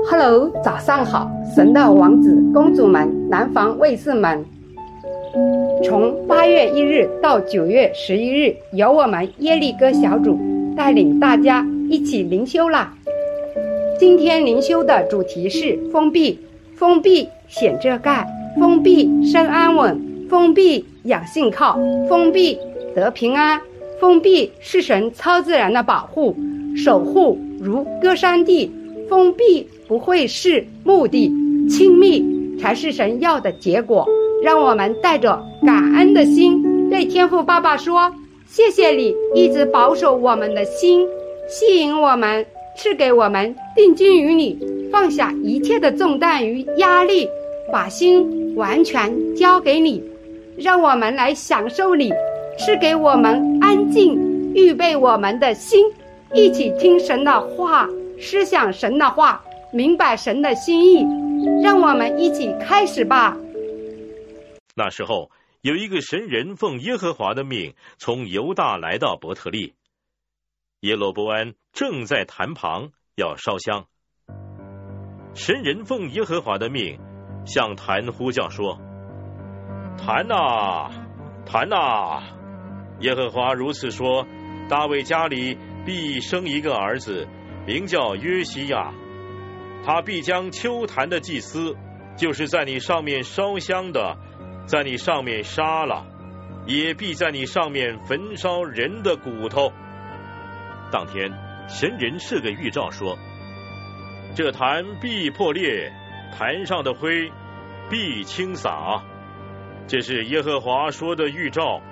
Hello， 早上好，神的王子、公主们、南方卫士们。从8月1日到9月11日，由我们耶利哥小组带领大家一起灵修啦。今天灵修的主题是封闭，封闭显遮盖，封闭生安稳，封闭养信靠，封闭得平安，封闭是神超自然的保护守护，如歌山地。封闭不会是目的，亲密才是神要的结果。让我们带着感恩的心对天父爸爸说，谢谢你一直保守我们的心，吸引我们，赐给我们定睛于你，放下一切的重担与压力，把心完全交给你。让我们来享受你赐给我们安静预备我们的心，一起听神的话，思想神的话，明白神的心意。让我们一起开始吧。 那时候有一个神人奉耶和华的命从犹大来到伯特利，耶罗波安正在坛旁要烧香。神人奉耶和华的命向坛呼叫说，坛啊，坛啊，耶和华如此说，大卫家里必生一个儿子，名叫约西亚，他必将丘坛的祭司，就是在你上面烧香的，在你上面杀了，也必在你上面焚烧人的骨头。当天神人设个预兆说，这坛必破裂，坛上的灰必倾洒，这是耶和华说的预兆。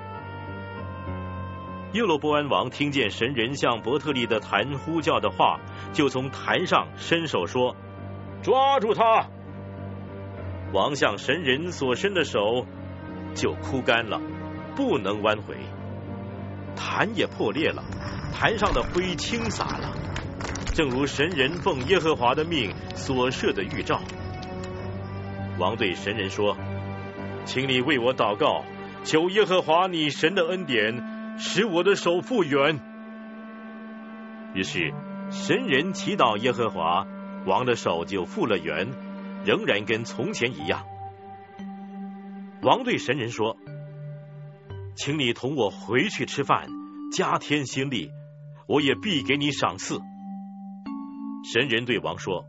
耶罗波安王听见神人向伯特利的坛呼叫的话，就从坛上伸手说，抓住他。王向神人所伸的手就枯干了，不能弯回，坛也破裂了，坛上的灰倾洒了，正如神人奉耶和华的命所设的预兆。王对神人说，请你为我祷告，求耶和华你神的恩典，使我的手复原。于是神人祈祷耶和华，王的手就复了原，仍然跟从前一样。王对神人说，请你同我回去吃饭，加添心力，我也必给你赏赐。神人对王说，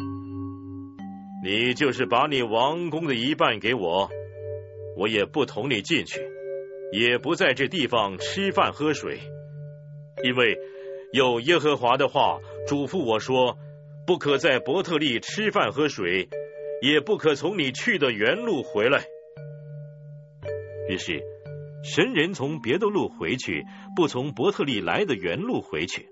你就是把你王宫的一半给我，我也不同你进去，也不在这地方吃饭喝水，因为有耶和华的话嘱咐我说，不可在伯特利吃饭喝水，也不可从你去的原路回来。于是神人从别的路回去，不从伯特利来的原路回去。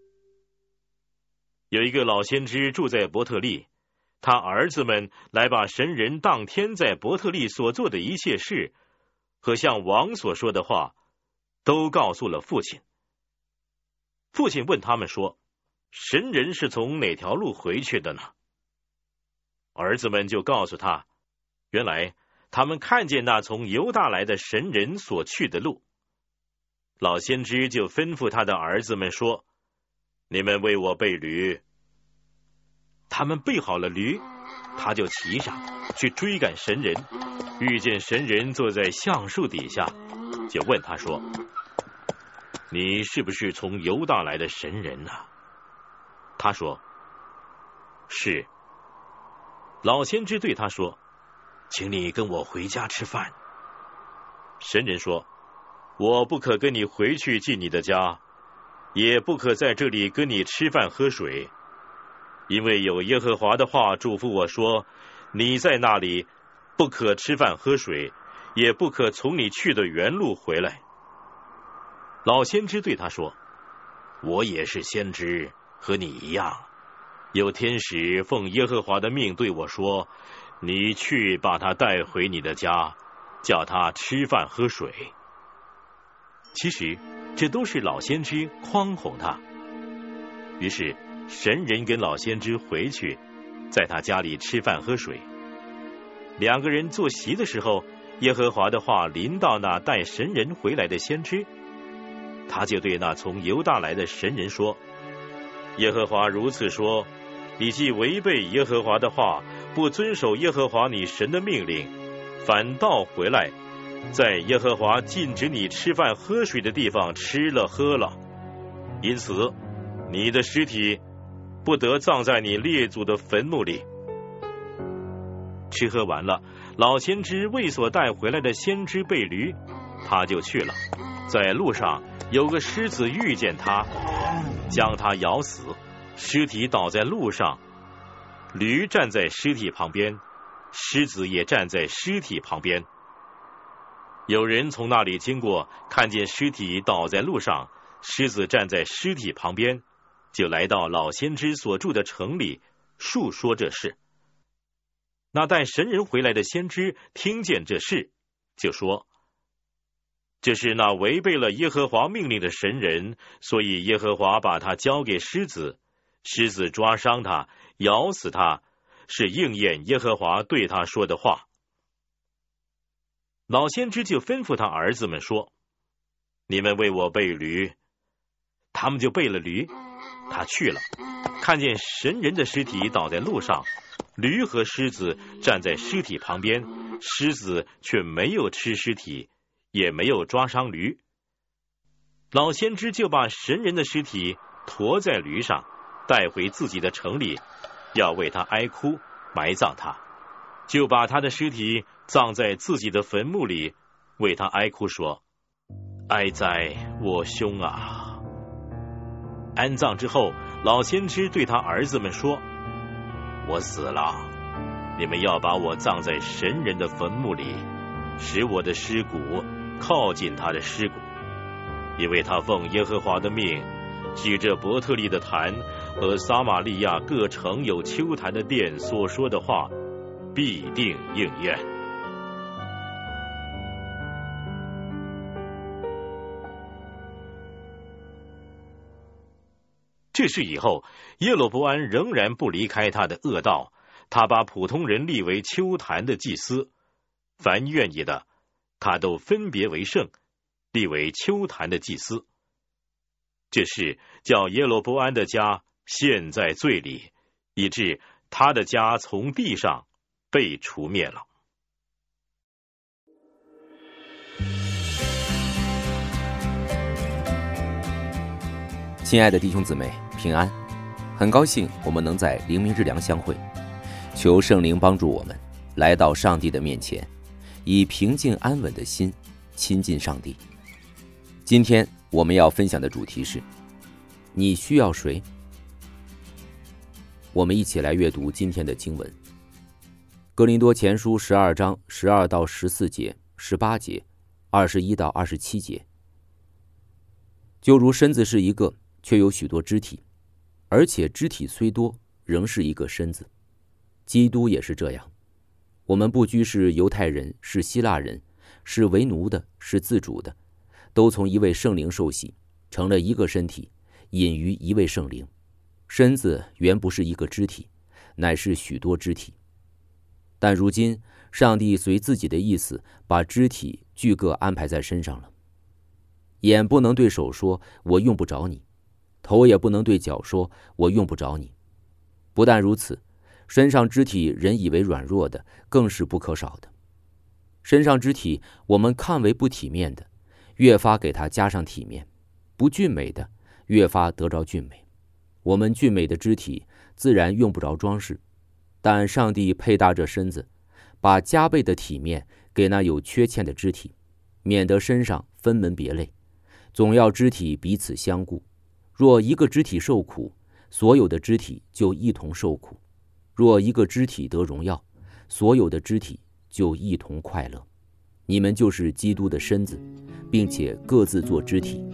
有一个老先知住在伯特利，他儿子们来把神人当天在伯特利所做的一切事和向王所说的话都告诉了父亲。父亲问他们说，神人是从哪条路回去的呢？儿子们就告诉他，原来他们看见那从犹大来的神人所去的路。老先知就吩咐他的儿子们说，你们为我备驴。他们备好了驴，他就骑上去追赶神人，遇见神人坐在橡树底下，就问他说，你是不是从犹大来的神人呢？他说，是。老先知对他说，请你跟我回家吃饭。神人说，我不可跟你回去进你的家，也不可在这里跟你吃饭喝水，因为有耶和华的话嘱咐我说，你在那里不可吃饭喝水，也不可从你去的原路回来。老先知对他说，我也是先知，和你一样，有天使奉耶和华的命对我说，你去把他带回你的家，叫他吃饭喝水。其实这都是老先知诓哄他。于是神人跟老先知回去，在他家里吃饭喝水。两个人坐席的时候，耶和华的话临到那带神人回来的先知，他就对那从犹大来的神人说，耶和华如此说， 你既违背耶和华的话，不遵守耶和华你神的命令，反倒回来，在耶和华禁止你吃饭喝水的地方吃了喝了，因此你的尸体不得葬在你列祖的坟墓里。吃喝完了，老先知为所带回来的先知被驴，他就去了。在路上有个狮子遇见他，将他咬死，尸体倒在路上，驴站在尸体旁边，狮子也站在尸体旁边。有人从那里经过，看见尸体倒在路上，狮子站在尸体旁边，就来到老先知所住的城里，述说这事。那带神人回来的先知听见这事，就说：这是那违背了耶和华命令的神人，所以耶和华把他交给狮子，狮子抓伤他，咬死他，是应验耶和华对他说的话。老先知就吩咐他儿子们说：你们为我备驴。他们就备了驴，他去了，看见神人的尸体倒在路上，驴和狮子站在尸体旁边，狮子却没有吃尸体，也没有抓伤驴。老先知就把神人的尸体驮在驴上，带回自己的城里，要为他哀哭，埋葬他，就把他的尸体葬在自己的坟墓里，为他哀哭说：哀哉，我兄啊！安葬之后，老先知对他儿子们说：我死了，你们要把我葬在神人的坟墓里，使我的尸骨靠近他的尸骨，因为他奉耶和华的命，举着伯特利的坛和撒玛利亚各城有丘坛的殿所说的话，必定应验。这事以后，耶罗波安仍然不离开他的恶道，他把普通人立为丘坛的祭司，凡愿意的，他都分别为圣，立为丘坛的祭司。这事叫耶罗波安的家陷在罪里，以致他的家从地上被除灭了。 亲爱的弟兄姊妹，平安！很高兴我们能在灵明日粮相会，求圣灵帮助我们来到上帝的面前，以平静安稳的心亲近上帝。今天我们要分享的主题是：你需要谁？我们一起来阅读今天的经文。哥林多前书12章12到14节、18节、21到27节。就如身子是一个，却有许多肢体，而且肢体虽多，仍是一个身子。基督也是这样。我们不拘是犹太人，是希腊人，是为奴的，是自主的，都从一位圣灵受洗，成了一个身体，隐于一位圣灵。身子原不是一个肢体，乃是许多肢体。但如今上帝随自己的意思，把肢体俱各安排在身上了。眼不能对手说我用不着你，头也不能对脚说我用不着你。不但如此，身上肢体人以为软弱的，更是不可少的。身上肢体我们看为不体面的，越发给它加上体面；不俊美的，越发得着俊美。我们俊美的肢体自然用不着装饰，但上帝配搭这身子，把加倍的体面给那有缺欠的肢体，免得身上分门别类，总要肢体彼此相顾。若一个肢体受苦，所有的肢体就一同受苦；若一个肢体得荣耀，所有的肢体就一同快乐。你们就是基督的身子，并且各自做肢体。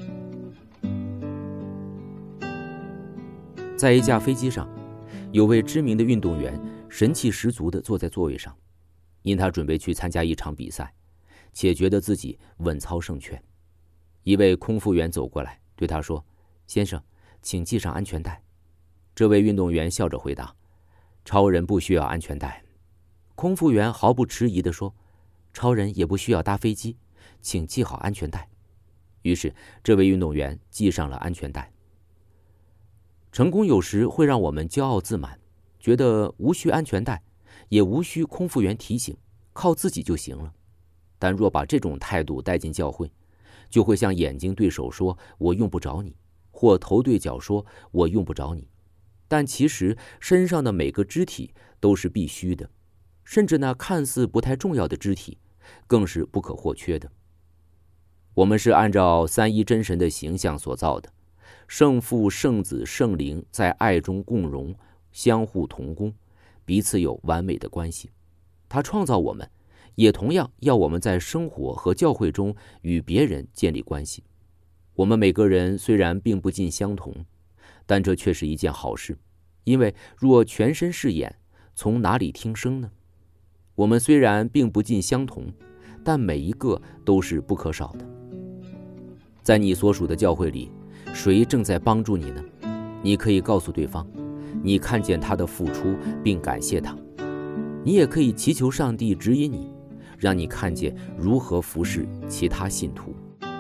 在一架飞机上，有位知名的运动员神气十足地坐在座位上，因他准备去参加一场比赛，且觉得自己稳操胜券。一位空服员走过来对他说：先生，请系上安全带。这位运动员笑着回答：超人不需要安全带。空服员毫不迟疑地说：超人也不需要搭飞机，请系好安全带。于是这位运动员系上了安全带。成功有时会让我们骄傲自满， 觉得无需安全带，也无需空服员提醒，靠自己就行了。但若把这种态度带进教会，就会像眼睛对手说我用不着你，或头对脚说我用不着你。但其实身上的每个肢体都是必须的，甚至那看似不太重要的肢体更是不可或缺的。我们是按照三一真神的形象所造的，圣父、圣子、圣灵在爱中共荣，相互同工，彼此有完美的关系。他创造我们，也同样要我们在生活和教会中与别人建立关系。我们每个人虽然并不尽相同，但这却是一件好事，因为若全身是眼，从哪里听声呢？我们虽然并不尽相同，但每一个都是不可少的。在你所属的教会里，谁正在帮助你呢？你可以告诉对方，你看见他的付出并感谢他。你也可以祈求上帝指引你，让你看见如何服侍其他信徒。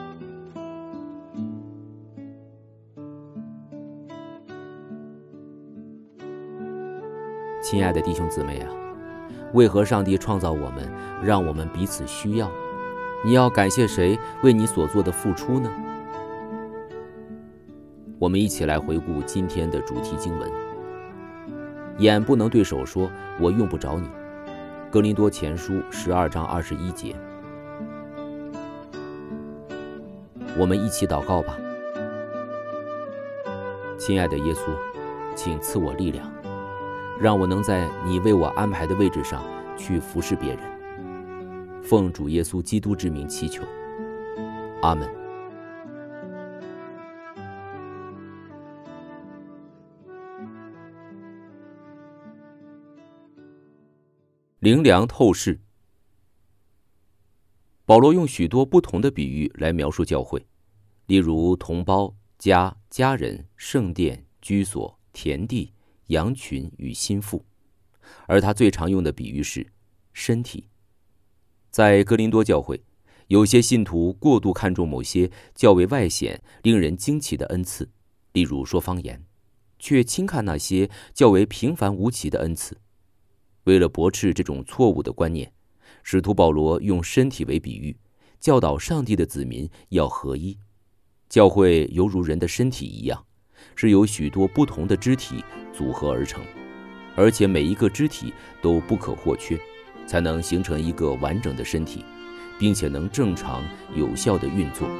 亲爱的弟兄姊妹啊，为何上帝创造我们，让我们彼此需要？你要感谢谁为你所做的付出呢？我们一起来回顾今天的主题经文。眼不能对手说我用不着你，哥林多前书12章21节。我们一起祷告吧。亲爱的耶稣，请赐我力量，让我能在你为我安排的位置上去服侍别人。奉主耶稣基督之名祈求，阿们。灵粮透视。保罗用许多不同的比喻来描述教会，例如同胞、家、家人、圣殿、居所、田地、羊群与心腹，而他最常用的比喻是身体。在哥林多教会，有些信徒过度看重某些较为外显、令人惊奇的恩赐，例如说方言，却轻看那些较为平凡无奇的恩赐。为了驳斥这种错误的观念，使徒保罗用身体为比喻，教导上帝的子民要合一。教会犹如人的身体一样，是由许多不同的肢体组合而成，而且每一个肢体都不可或缺，才能形成一个完整的身体，并且能正常有效地运作。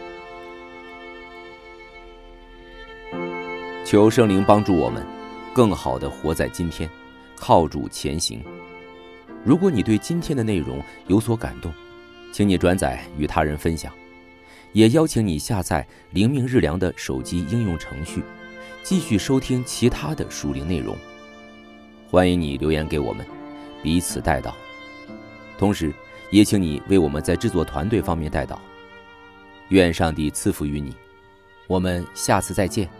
求圣灵帮助我们更好地活在今天，靠主前行。如果你对今天的内容有所感动，请你转载与他人分享，也邀请你下载灵命日粮的手机应用程序，继续收听其他的属灵内容。欢迎你留言给我们，彼此代祷。同时也请你为我们在制作团队方面代祷。愿上帝赐福于你，我们下次再见。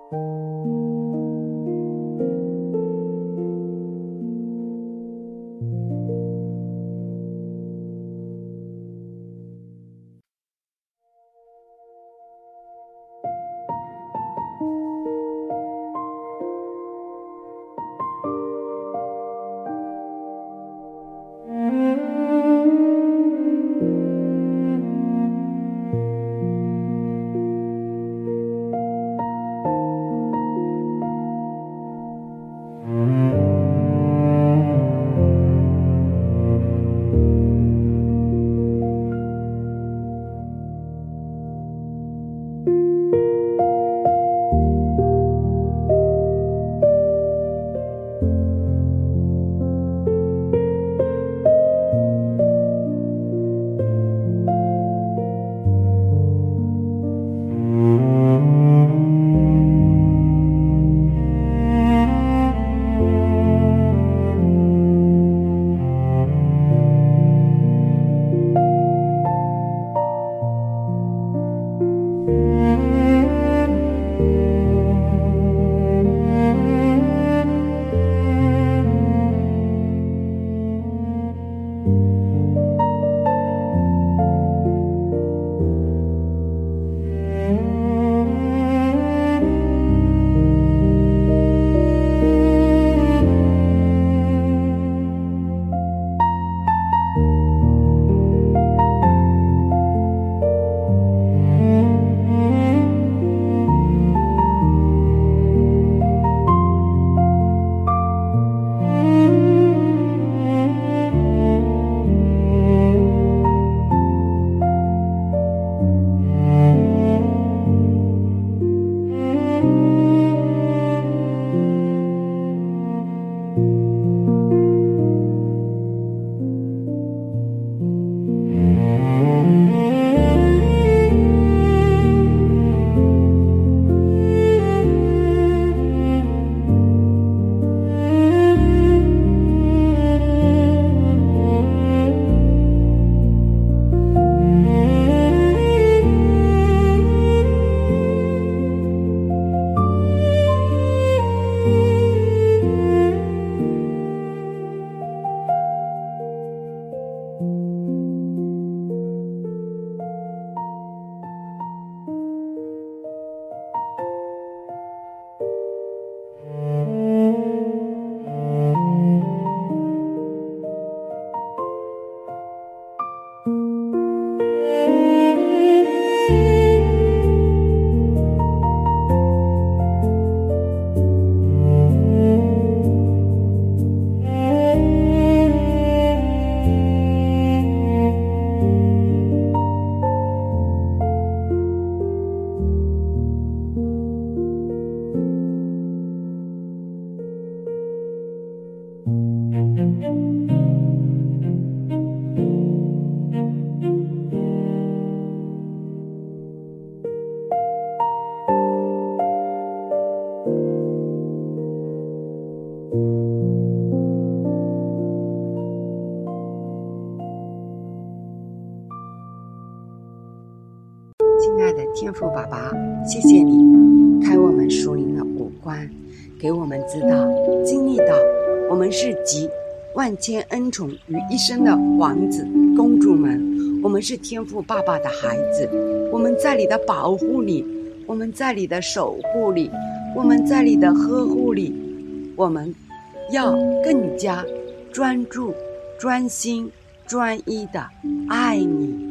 天父爸爸，谢谢你开我们属灵的五官，给我们知道经历到我们是集万千恩宠于一身的王子公主们，我们是天父爸爸的孩子，我们在你的保护里，我们在你的守护里，我们在你的呵护里，我们要更加专注、专心、专一的爱你。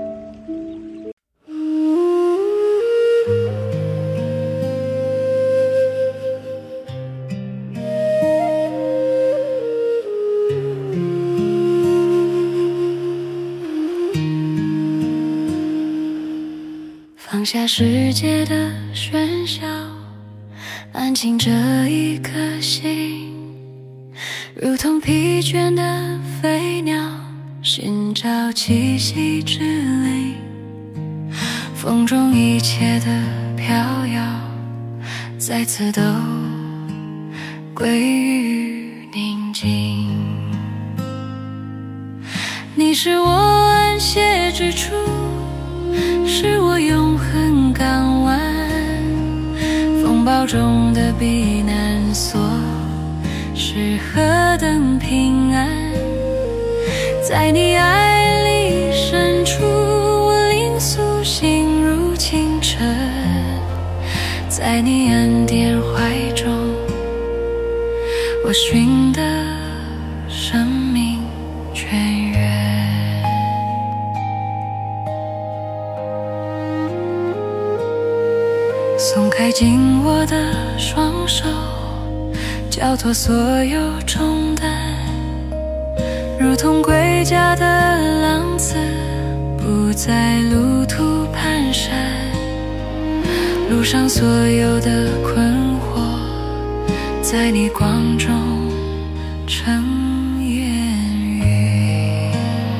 放下世界的喧嚣，安静这一颗心，如同疲倦的飞鸟，寻找栖息之地。风中一切的飘摇，再次都归于宁静。你是我安歇之处，是我永恒港湾，风暴暴中的避难所是何等平安，在你爱里深处，我灵苏醒如清晨，在你恩典怀中，我寻得生命泉源。松开紧握的双手，交托所有重担，如同归家的浪子，不再路途蹒跚，路上所有的困惑，在你光中成烟云。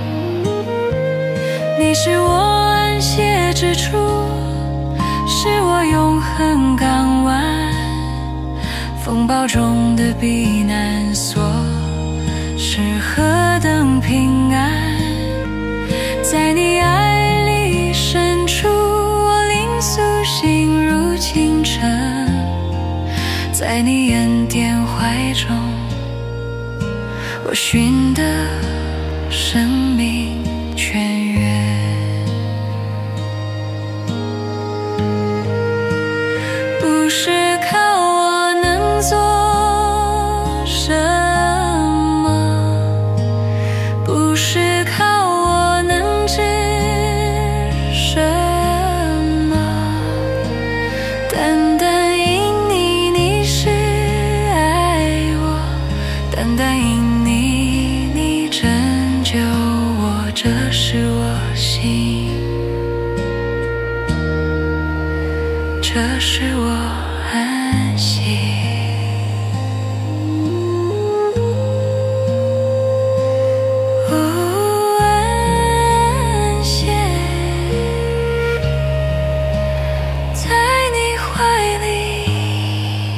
你是我安歇之处，是我永恒港湾，风暴中的避难所是何等平安，在你爱里深处，我灵苏醒如清晨，在你恩典怀中，我寻得生命泉源。不是靠我能做什么，不是靠我能知什么，单单因你，你是爱我，单单因你，你拯救我，这是我心，这是我安息。安歇在你怀里，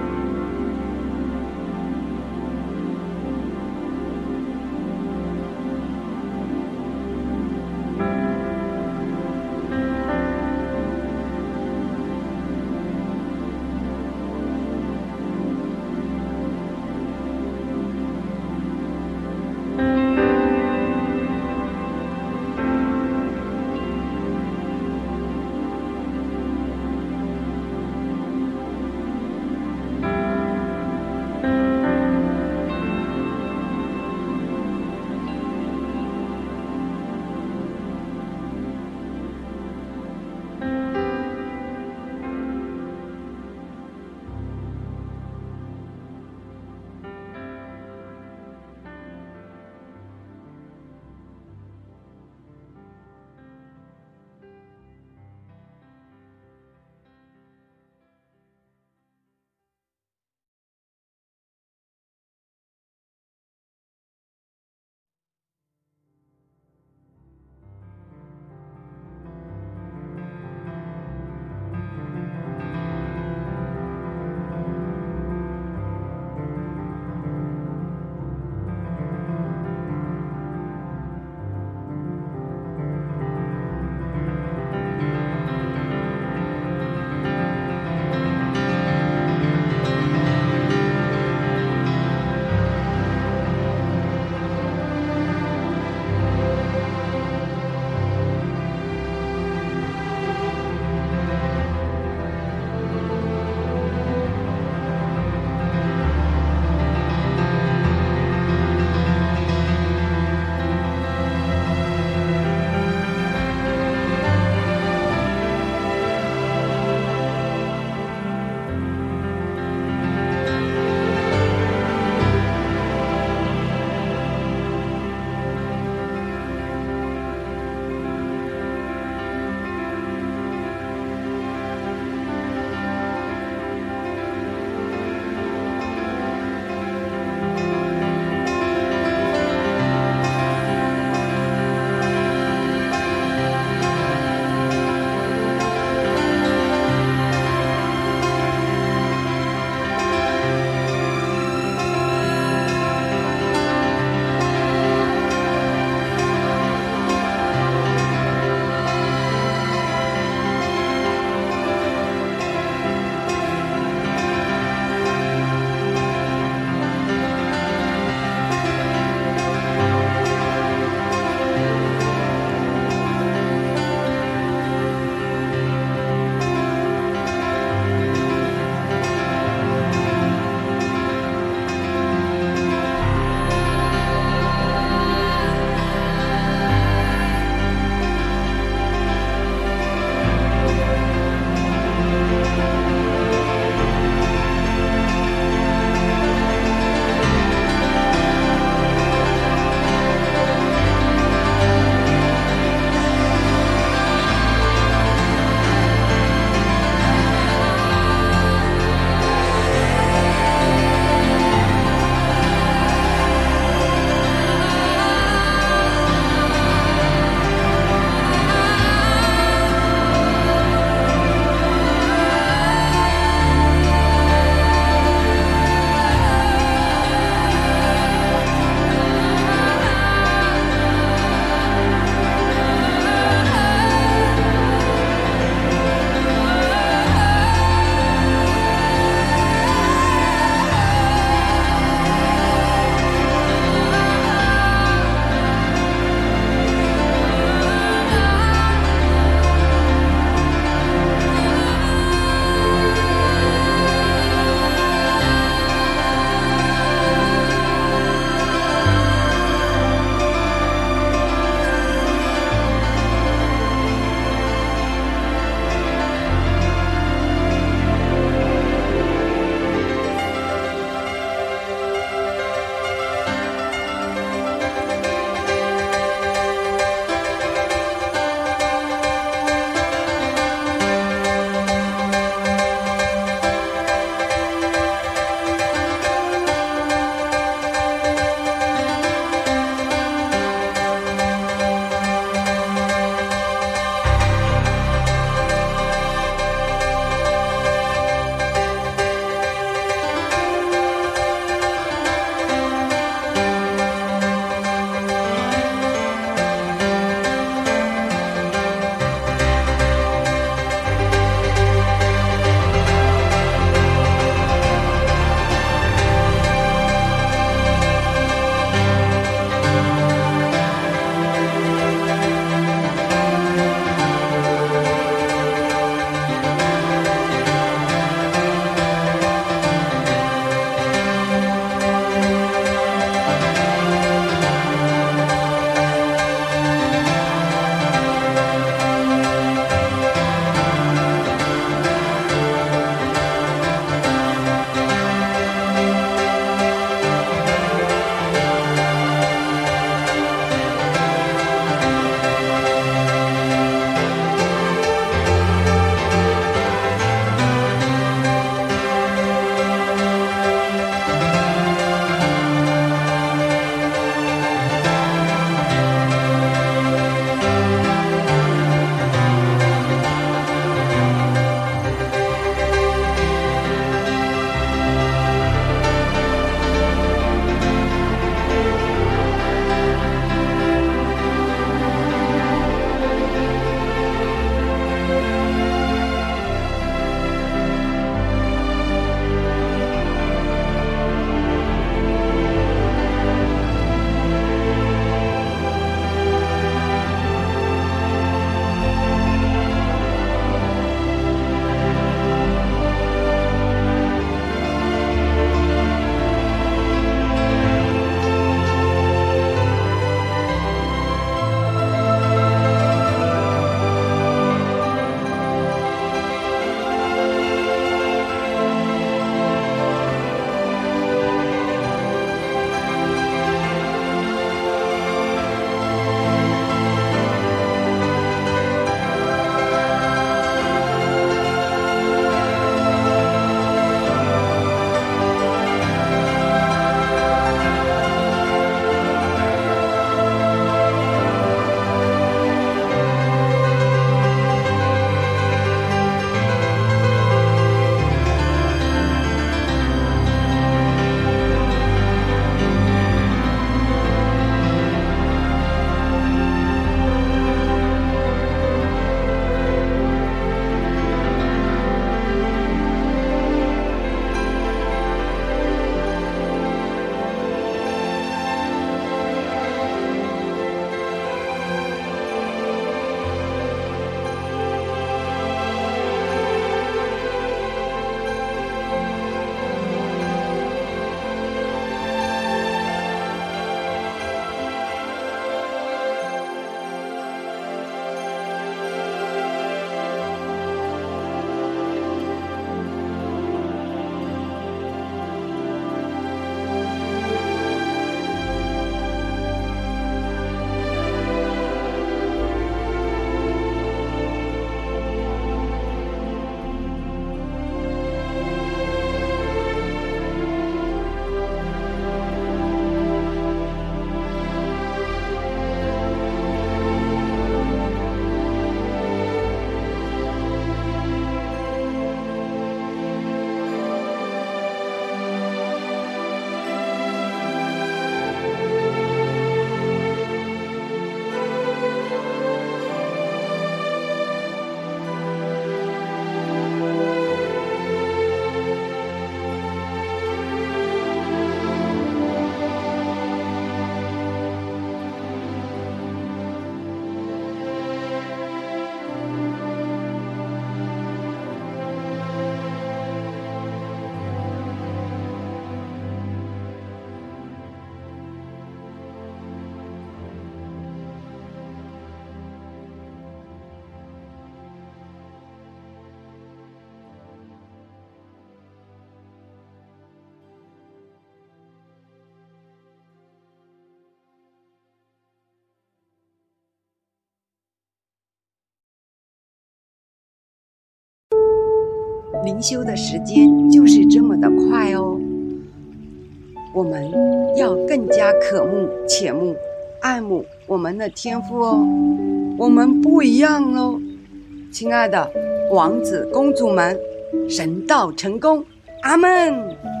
灵修的时间就是这么的快哦。我们要更加渴慕、切慕、爱慕我们的天父哦。我们不一样哦，亲爱的王子公主们，神道成功，阿们。